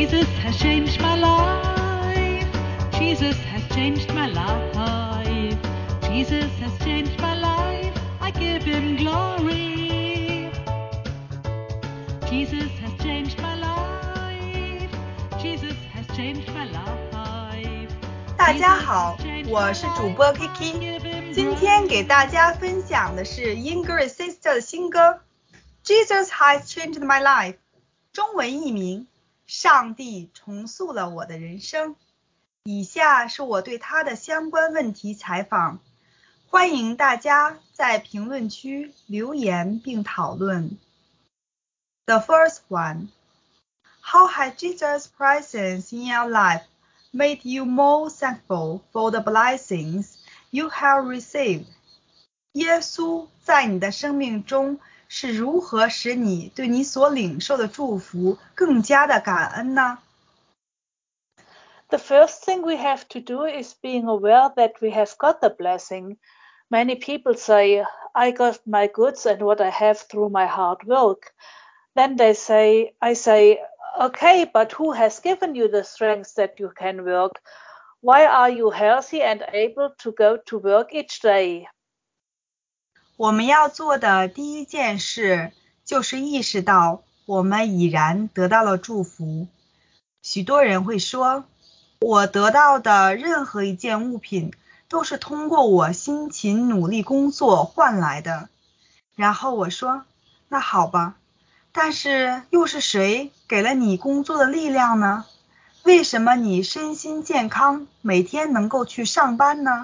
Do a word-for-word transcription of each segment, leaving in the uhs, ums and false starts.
Jesus has changed my life. Jesus has changed my life. Jesus has changed my life. I give him glory. Jesus has changed my life. Jesus has changed my life. 大家好，我是主播 Kiki， 今天给大家分享的是 Ingrid Sister 的新歌 Jesus has changed my life， 中文译名上帝重塑了我的人生。以下是我对他的相关问题采访，欢迎大家在评论区留言并讨论。The first one, how has Jesus' presence in your life made you more thankful for the blessings you have received? 耶稣在你的生命中是如何使你对你所领受的祝福更加的感恩呢？ The first thing we have to do is being aware that we have got the blessing. Many people say, I got my goods and what I have through my hard work. Then they say, I say, okay, but who has given you the strength that you can work? Why are you healthy and able to go to work each day? 我们要做的第一件事就是意识到我们已然得到了祝福。许多人会说，我得到的任何一件物品都是通过我辛勤努力工作换来的。然后我说，那好吧，但是又是谁给了你工作的力量呢？为什么你身心健康，每天能够去上班呢？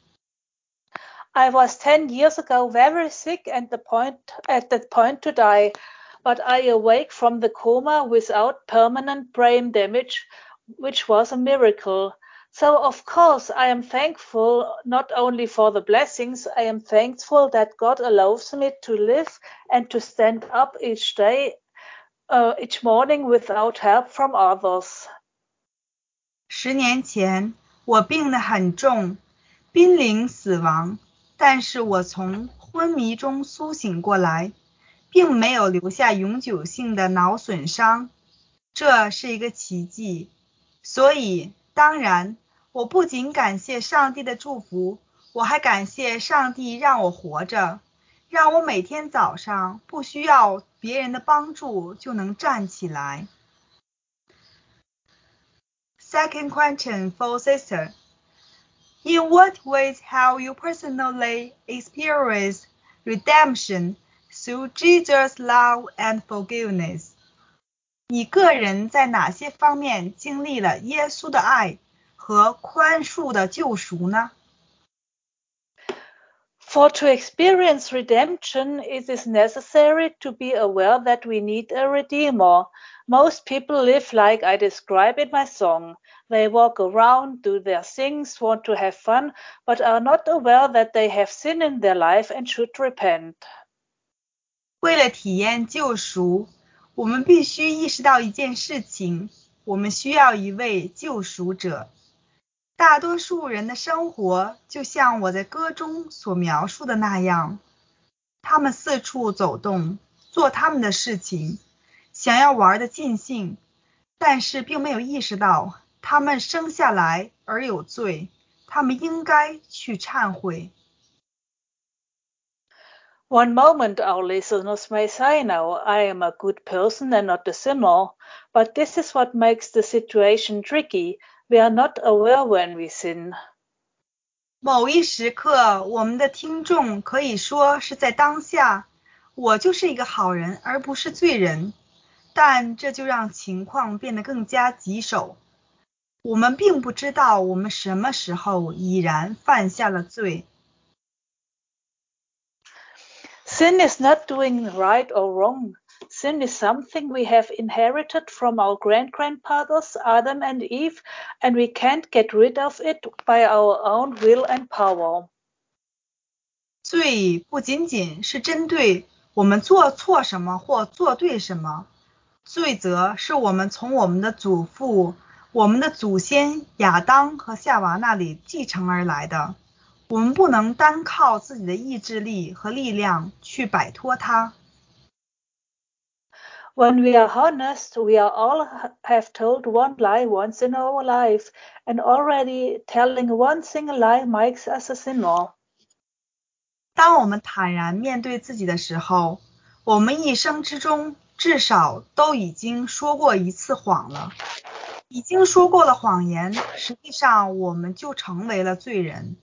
I was ten years ago very sick and the point, at the point to die, but I awake from the coma without permanent brain damage, which was a miracle. So of course I am thankful not only for the blessings, I am thankful that God allows me to live and to stand up each day, uh, each morning without help from others. 十年前，我病得很重，濒临死亡，但是我从昏迷中苏醒过来，并没有留下永久性的脑损伤，这是一个奇迹。所以，当然，我不仅感谢上帝的祝福，我还感谢上帝让我活着，让我每天早上不需要别人的帮助就能站起来。Second question for sister. In what ways have you personally experienced redemption through Jesus' love and forgiveness? 你个人在哪些方面经历了耶稣的爱和宽恕的救赎呢？ For to experience redemption, it is necessary to be aware that we need a Redeemer. Most people live like I describe in my song. They walk around, do their things, want to have fun, but are not aware that they have sin in their life and should repent. 为了体验救赎，我们必须意识到一件事情，我们需要一位救赎者。大多数人的生活就像我在歌中所描述的那样，他们四处走动，做他们的事情，想要玩得尽兴，但是并没有意识到他们生下来而有罪，他们应该去忏悔。 One moment our listeners may say now, I am a good person and not a sinner, but this is what makes the situation tricky. We are not aware when we sin. 某一时刻，我们的听众可以说是在当下，我就是一个好人，而不是罪人。但这就让情况变得更加棘手。我们并不知道我们什么时候已然犯下了罪。 Sin is not doing right or wrong. Sin is something we have inherited from our grand-grandfathers, Adam and Eve, and we can't get rid of it by our own will and power. 罪不仅仅是针对我们做错什么或做对什么，罪责是我们从我们的祖父、我们的祖先亚当和夏娃那里继承而来的。我们不能单靠自己的意志力和力量去摆脱它。 When we are honest, we are all have told one lie once in our life, and already telling one single lie makes us a sinner. 当我们坦然面对自己的时候，我们一生之中至少都已经说过一次谎了。已经说过了谎言，实际上我们就成为了罪人。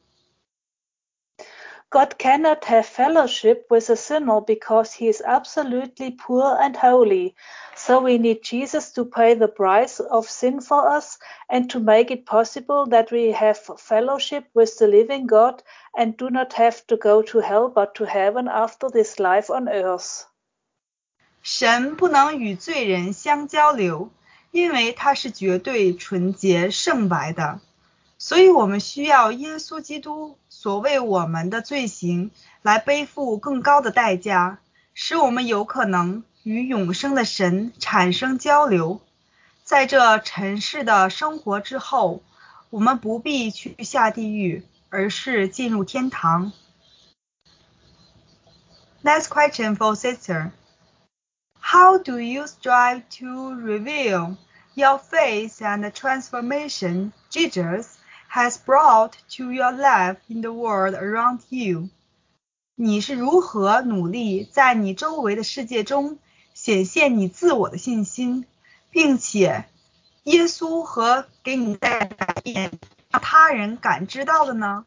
God cannot have fellowship with a sinner because he is absolutely pure and holy. So we need Jesus to pay the price of sin for us and to make it possible that we have fellowship with the living God and do not have to go to hell but to heaven after this life on earth. 神不能与罪人相交流，因为他是绝对纯洁圣白的。所以我们需要耶稣基督所为我们的罪行来背负更高的代价，使我们有可能与永生的神产生交流。在这尘世的生活之后，我们不必去下地狱，而是进入天堂。Next question for sister. How do you strive to reveal your faith and the transformation Jesus has brought to your life in the world around you? 你是如何努力在你周围的世界中显现你自我的信心，并且耶稣和给你带来改变，让他人感知到的呢？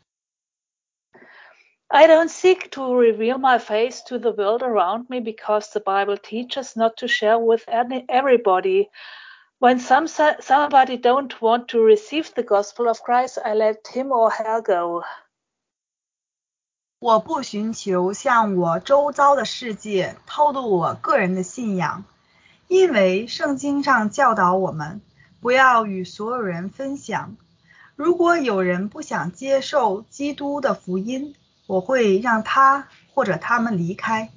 I don't seek to reveal my faith to the world around me because the Bible teaches not to share with any, everybody. When some, somebody don't want to receive the gospel of Christ, I let him or her go. 我不寻求向我周遭的世界透露我个人的信仰，因为圣经上教导我们不要与所有人分享。如果有人不想接受基督的福音，我会让他或者他们离开。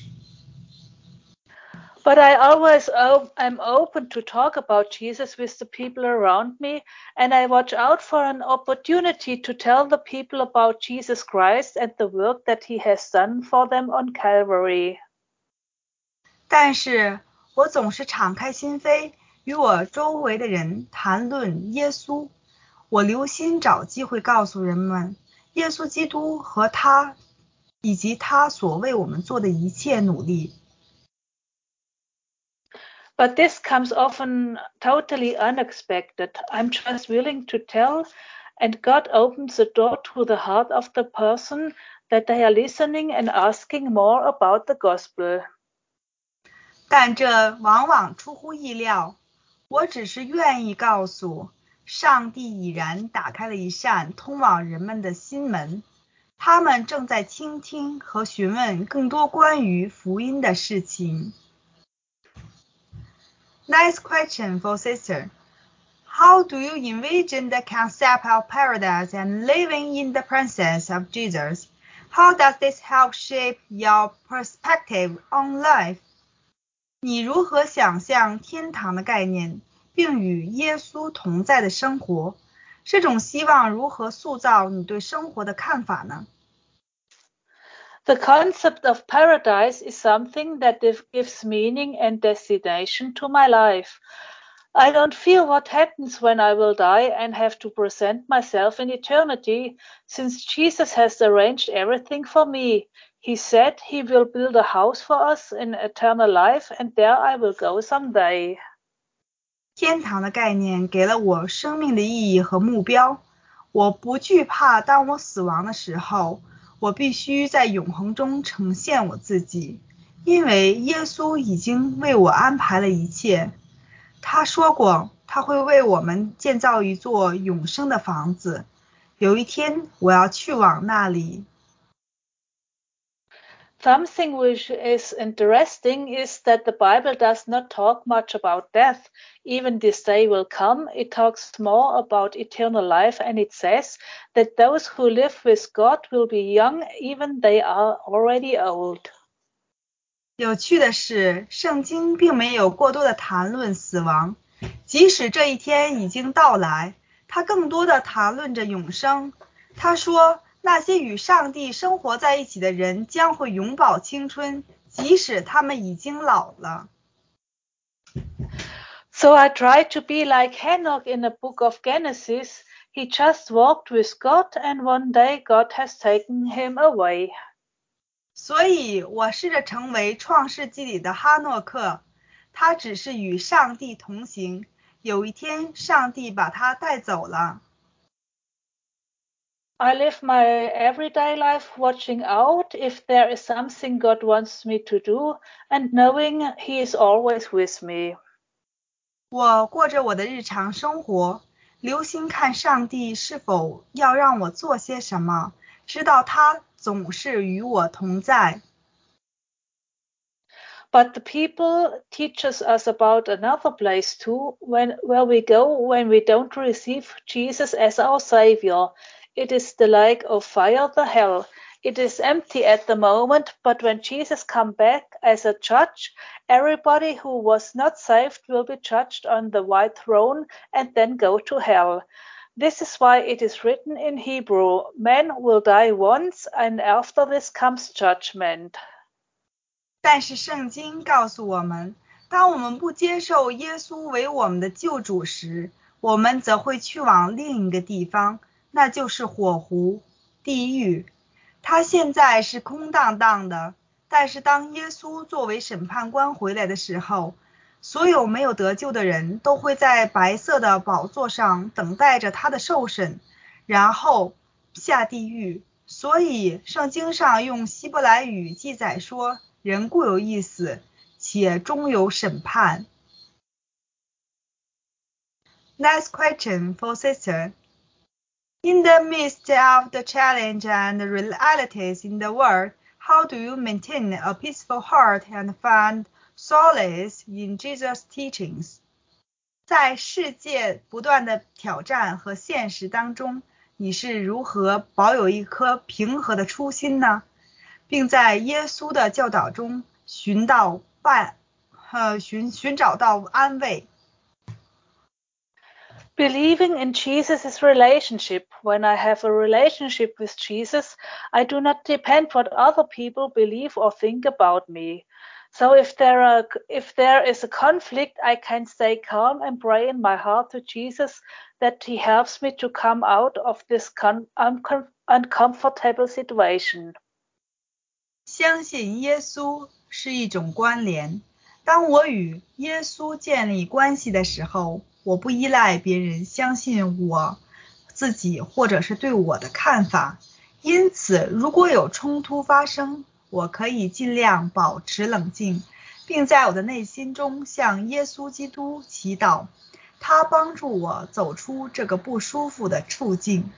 But I always am open to talk about Jesus with the people around me, and I watch out for an opportunity to tell the people about Jesus Christ and the work that he has done for them on Calvary. 但是我总是敞开心扉，与我周围的人谈论耶稣。我留心找机会告诉人们耶稣基督和他以及他所为我们做的一切努力。 But this comes often totally unexpected. I'm just willing to tell, and God opens the door to the heart of the person that they are listening and asking more about the gospel. 但这往往出乎意料，我只是愿意告诉上帝已然打开了一扇通往人们的心门，他们正在倾听和询问更多关于福音的事情。Nice question for sister. How do you envision the concept of paradise and living in the presence of Jesus? How does this help shape your perspective on life? 你如何想象天堂的概念，并与耶稣同在的生活？这种希望如何塑造你对生活的看法呢？ The concept of paradise is something that gives meaning and destination to my life. I don't fear what happens when I will die and have to present myself in eternity, since Jesus has arranged everything for me. He said he will build a house for us in eternal life, and there I will go someday. 天堂的概念给了我生命的意义和目标。我不惧怕当我死亡的时候，我必须在永恒中呈现我自己，因为耶稣已经为我安排了一切。他说过，他会为我们建造一座永生的房子。有一天，我要去往那里。 Something which is interesting is that the Bible does not talk much about death. Even this day will come. It talks more about eternal life, and it says that those who live with God will be young, even they are already old. 有趣的是，圣经并没有过多的谈论死亡，即使这一天已经到来，它更多的谈论着永生。他说，那些与上帝生活在一起的人将会永葆青春，即使他们已经老了。 So I tried to be like Enoch in the book of Genesis. He just walked with God, and one day God has taken him away. 所以我试着成为创世纪里的哈诺克，他只是与上帝同行，有一天上帝把他带走了。 I live my everyday life watching out if there is something God wants me to do and knowing He is always with me. 我过着我的日常生活，留心看上帝是否要让我做些什么，知道他总是与我同在。 But the people teaches us about another place too, when, where we go when we don't receive Jesus as our Savior. It is the lake of fire, the hell. It is empty at the moment, but when Jesus come back as a judge, everybody who was not saved will be judged on the white throne and then go to hell. This is why it is written in Hebrew, man will die once, and after this comes judgment. 但是圣经告诉我们，当我们不接受耶稣为我们的救主时，我们则会去往另一个地方，那就是火湖、地狱。它现在是空荡荡的，但是当耶稣作为审判官回来的时候，所有没有得救的人都会在白色的宝座上等待着他的受审，然后下地狱。所以圣经上用希伯来语记载说，人固有一死，且终有审判。Next question for sister. In the midst of the challenge and the realities in the world, how do you maintain a peaceful heart and find solace in Jesus' teachings? 在世界不断的挑战和现实当中，你是如何保有一颗平和的初心呢？并在耶稣的教导中寻到伴，呃，寻寻找到安慰。 Believing in Jesus' relationship. When I have a relationship with Jesus, I do not depend what other people believe or think about me. So if there are, if there is a conflict, I can stay calm and pray in my heart to Jesus that He helps me to come out of this con- uncom- uncomfortable situation. 相信耶稣是一种关联。当我与耶稣建立关系的时候，我不依赖别人相信我自己或者是对我的看法。因此，如果有冲突发生，我可以尽量保持冷静，并在我的内心中向耶稣基督祈祷，他帮助我走出这个不舒服的处境。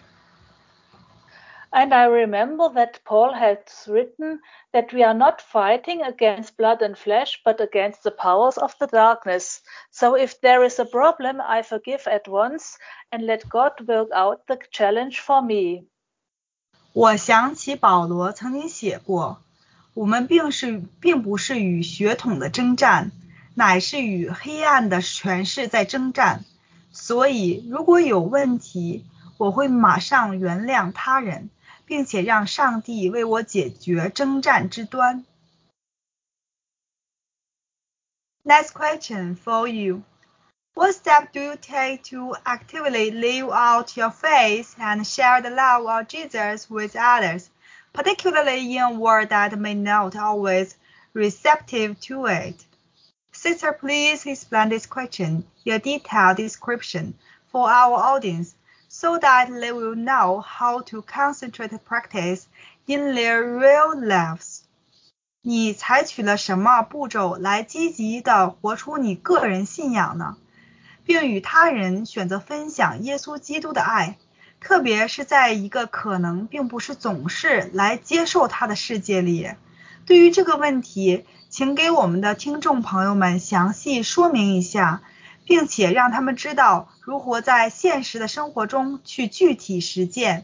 And I remember that Paul has written that we are not fighting against blood and flesh, but against the powers of the darkness. So if there is a problem, I forgive at once and let God work out the challenge for me. 我想起保罗曾经写过，我们并是并不是与血统的征战，乃是与黑暗的权势在征战。所以如果有问题，我会马上原谅他人，并且让上帝为我解决征战之端。Next question for you. What steps do you take to actively live out your faith and share the love of Jesus with others, particularly in a world that may not always receptive to it? Sister, please explain this question in a detailed description for our audience, so that they will know how to concentrate practice in their real lives. 你采取了什么步骤来积极地活出你个人信仰呢？并与他人选择分享耶稣基督的爱，特别是在一个可能并不是总是来接受他的世界里。对于这个问题，请给我们的听众朋友们详细说明一下，并且让他们知道如何在现实的生活中去具体实践。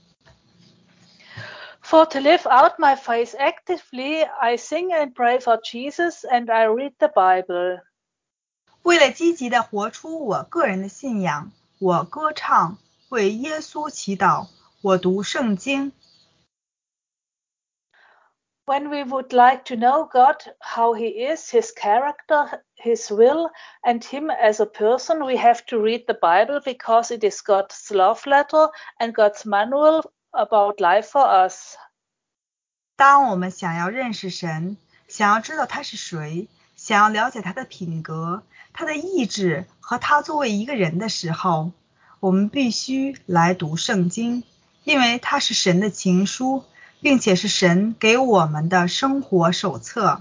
For to live out my faith actively, I sing and pray for Jesus and I read the Bible. 为了积极地活出我个人的信仰，我歌唱，为耶稣祈祷，我读圣经。 When we would like to know God, how he is, his character, his will, and him as a person, we have to read the Bible because it is God's love letter and God's manual about life for us. 当我们想要认识神，想要知道他是谁，想要了解他的品格、他的意志和他作为一个人的时候，我们必须来读圣经，因为它是神的情书，并且是神给我们的生活手册。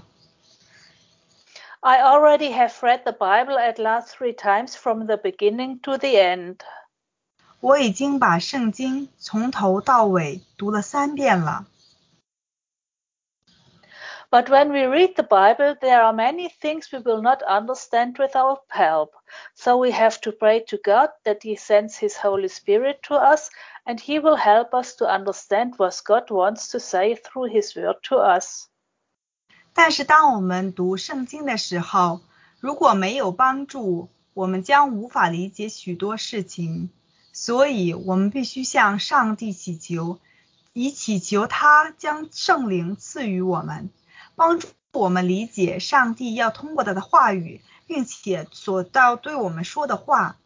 I already have read the Bible at last three times from the beginning to the end. 我已经把圣经从头到尾读了三遍了。 But when we read the Bible, there are many things we will not understand without help. So we have to pray to God that he sends his Holy Spirit to us and he will help us to understand what God wants to say through his word to us. 但是当我们读圣经的时候，如果没有帮助，我们将无法理解许多事情。所以我们必须向上帝祈求，以祈求他将圣灵赐予我们，帮助我们理解上帝要通过他的话语，并且所到对我们说的话。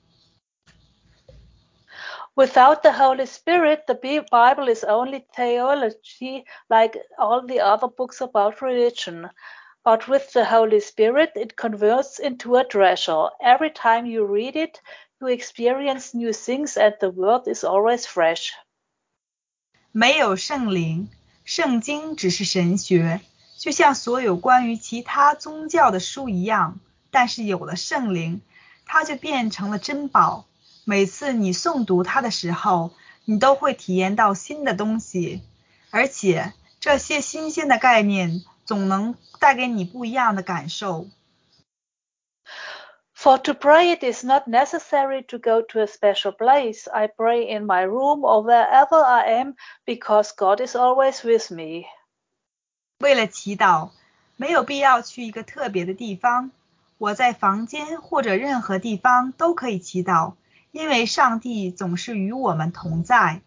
Without the Holy Spirit, the Bible is only theology, like all the other books about religion. But with the Holy Spirit, it converts into a treasure. Every time you read it, you experience new things and the word is always fresh. 没有圣灵，圣经只是神学，就像所有关于其他宗教的书一样，但是有了圣灵，它就变成了珍宝。每次你诵读它的时候，你都会体验到新的东西，而且这些新鲜的概念总能带给你不一样的感受。 For to pray, it is not necessary to go to a special place. I pray in my room or wherever I am because God is always with me. 为了祈祷，没有必要去一个特别的地方。我在房间或者任何地方都可以祈祷，因为上帝总是与我们同在。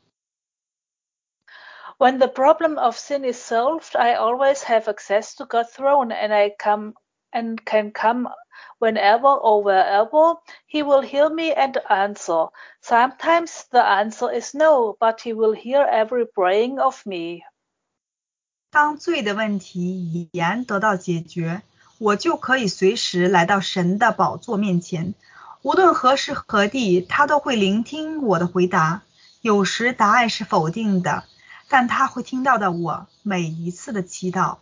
When the problem of sin is solved, I always have access to God's throne and I come and can come whenever or wherever. He will hear me and answer. Sometimes the answer is no, but he will hear every praying of me. 当罪的问题已然得到解决，我就可以随时来到神的宝座面前，无论何时何地，他都会聆听我的回答。有时答案是否定的，但他会听到的我每一次的祈祷。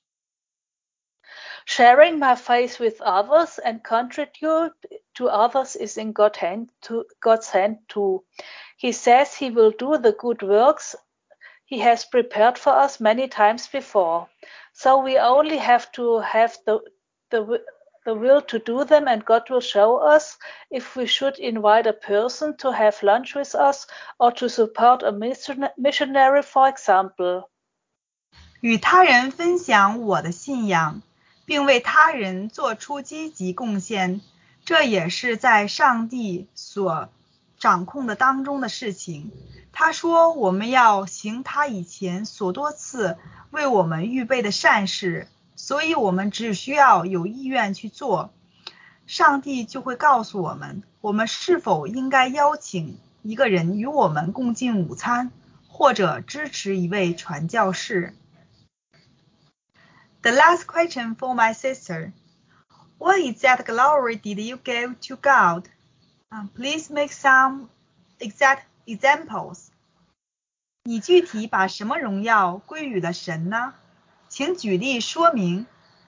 Sharing my faith with others and contribute to others is in God's hand, to, God's hand too. He says he will do the good works he has prepared for us many times before. So we only have to have the, the, the will to do them, and God will show us if we should invite a person to have lunch with us or to support a missionary, for example. 与他人分享我的信仰，并为他人做出积极贡献，这也是在上帝所掌控的当中的事情。他说我们要行他以前所多次为我们预备的善事，所以我们只需要有意愿去做，上帝就会告诉我们，我们是否应该邀请一个人与我们共进午餐，或者支持一位传教士。The last question for my sister. What exact glory did you give to God? Uh, please make some exact examples. 你具体把什么荣耀归于了神呢？请举例说明。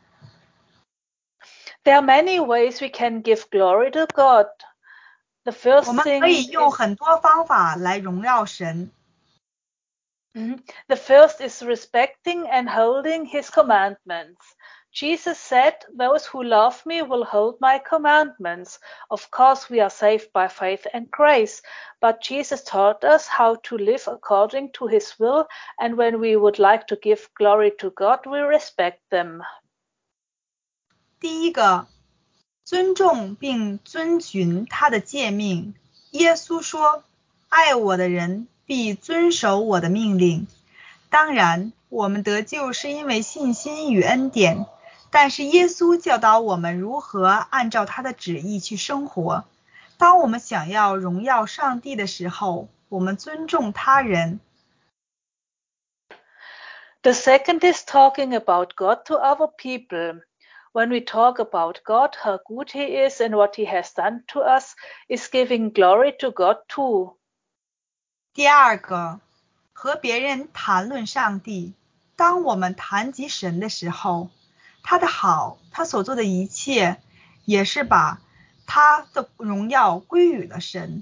There are many ways we can give glory to God. The first 我们 thing 可以用 is, 很多方法来荣耀神。 the first is respecting and holding his commandments. Jesus said, those who love me will hold my commandments. Of course, we are saved by faith and grace, but Jesus taught us how to live according to his will, and when we would like to give glory to God, we respect them. 第一个，尊重并遵循他的诫命。耶稣说，爱我的人必遵守我的命令。当然， 我们得救是因为信心与恩典，但是耶稣教导我们如何按照他的旨意去生活。当我们想要荣耀上帝的时候，我们尊重他人。 The second is talking about God to other people. When we talk about God, how good He is and what He has done to us, is giving glory to God too. 第二个，和别人谈论上帝。当我们谈及神的时候，他的好，他所做的一切，也是把他的荣耀归于了神。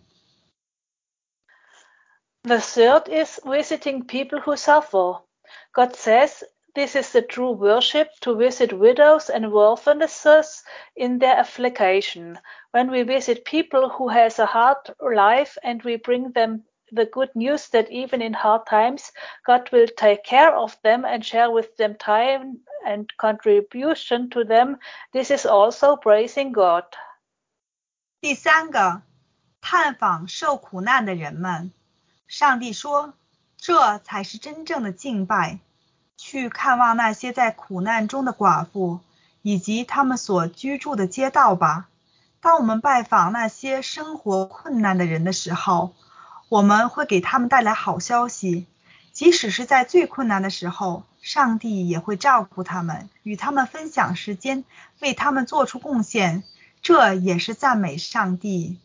The third is visiting people who suffer. God says this is the true worship, to visit widows and orphanages in their affliction. When we visit people who has a hard life and we bring them the good news that even in hard times, God will take care of them and share with them time and contribution to them, this is also praising God. 第三个，探访受苦难的人们。上帝说，这才是真正的敬拜，去看望那些在苦难中的寡妇，以及他们所居住的街道吧。当我们拜访那些生活困难的人的时候，我们会给他们带来好消息，即使是在最困难的时候，上帝也会照顾他们，与他们分享时间，为他们做出贡献，这也是赞美上帝。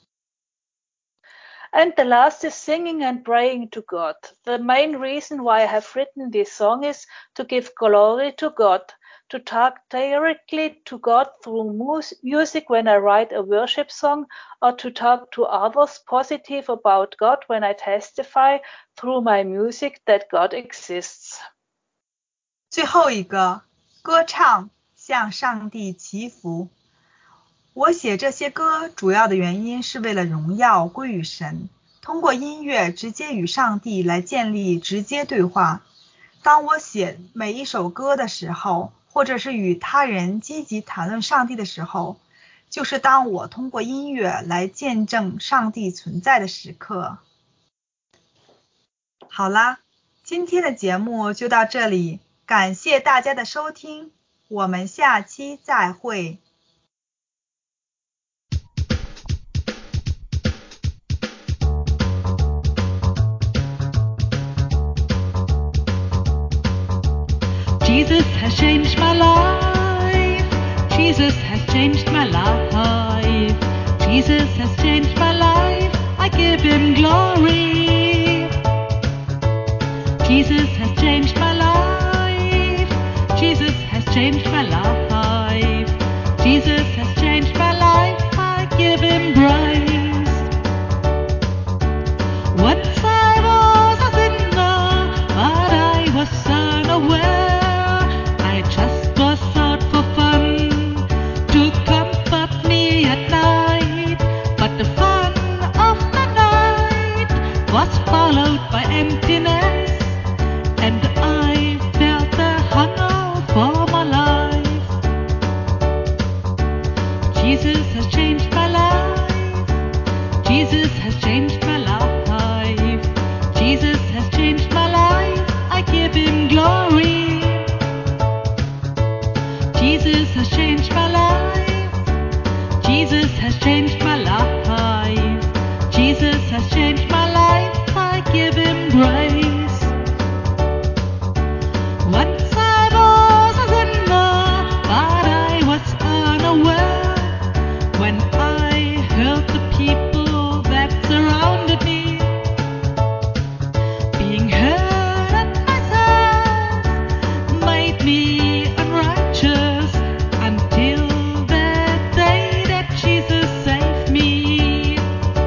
And the last is singing and praying to God. The main reason why I have written this song is to give glory to God, to talk directly to God through music when I write a worship song, or to talk to others positive about God when I testify through my music that God exists. 最后一个，歌唱，向上帝祈福。我写这些歌主要的原因是为了荣耀归于神，通过音乐直接与上帝来建立直接对话。当我写每一首歌的时候，或者是与他人积极谈论上帝的时候，就是当我通过音乐来见证上帝存在的时刻。好啦，今天的节目就到这里，感谢大家的收听，我们下期再会。 Jesus has changed my life. Jesus has changed my life. Jesus has changed my life. I give him glory. Jesus has changed my life. Jesus has changed my life. Jesus has changed my life. I give him praise. Once I was a sinner, but I was unaware. I just was out for fun to comfort me at night. But the fun of the night was followed by emptiness, and I felt the hunger for my life. Jesus has changed my life. Jesus has changed my life. Jesus has changed my life. I give him glory. Jesus has changed my life. Jesus has changed my life. Jesus has changed my life. I give him praise. Once I was a sinner, but I was unaware. When I heard the people that surrounded me being hurt at myself, made me unrighteous until the day that Jesus saved me.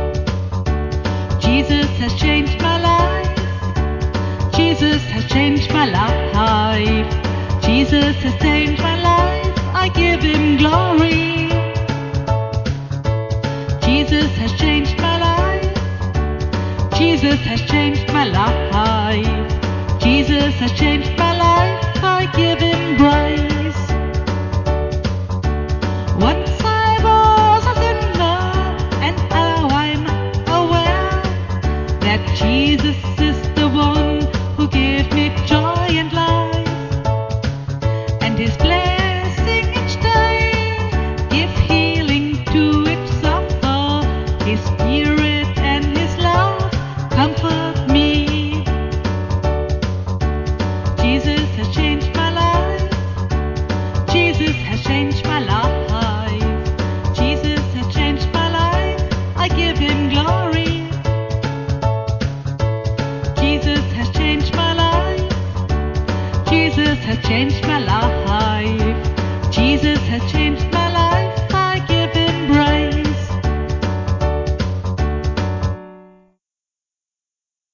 Jesus has changed my life. Jesus has changed my life. Jesus has changed my life. I give him glory. Jesus has changed my life. Jesus has changed my life. Jesus has changed my life. I give him praise. Once I was a sinner, and now I'm aware that Jesus is the one who gives me joy and life. Jesus has changed my life. Jesus has changed my life.